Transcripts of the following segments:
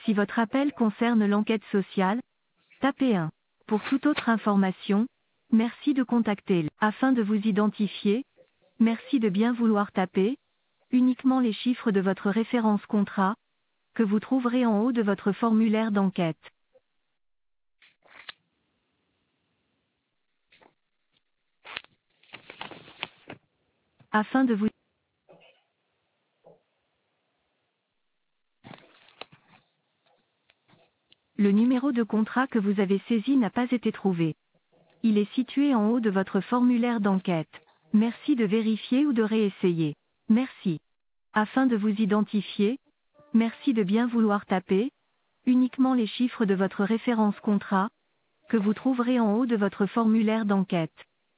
Si votre appel concerne l'enquête sociale, tapez 1. Pour toute autre information, merci de contacter afin de vous identifier. Merci de bien vouloir taper uniquement les chiffres de votre référence contrat, que vous trouverez en haut de votre formulaire d'enquête. Afin de vous... Le numéro de contrat que vous avez saisi n'a pas été trouvé. Il est situé en haut de votre formulaire d'enquête. Merci de vérifier ou de réessayer. Merci. Afin de vous identifier, merci de bien vouloir taper uniquement les chiffres de votre référence contrat, que vous trouverez en haut de votre formulaire d'enquête.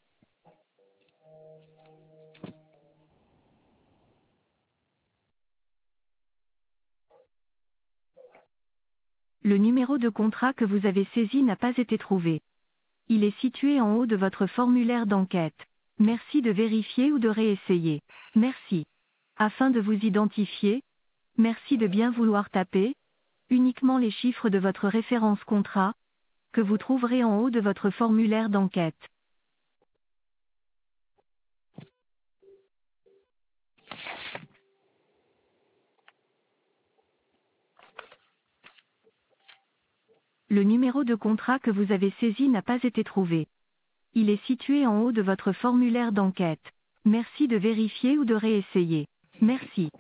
Le numéro de contrat que vous avez saisi n'a pas été trouvé. Il est situé en haut de votre formulaire d'enquête. Merci de vérifier ou de réessayer. Merci. Afin de vous identifier, merci de bien vouloir taper uniquement les chiffres de votre référence contrat, que vous trouverez en haut de votre formulaire d'enquête. Le numéro de contrat que vous avez saisi n'a pas été trouvé. Il est situé en haut de votre formulaire d'enquête. Merci de vérifier ou de réessayer. Merci.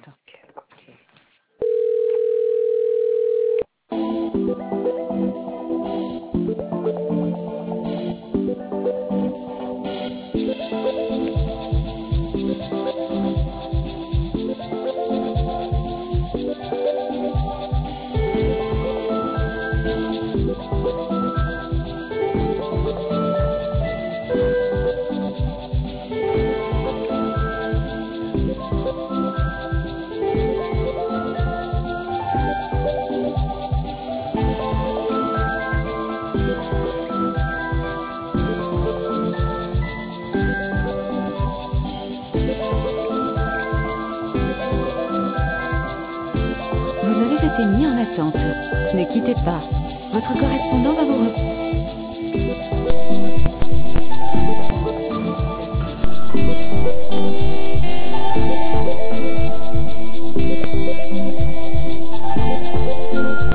Vous avez été mis en attente. Ne quittez pas. Votre correspondant va vous reprendre.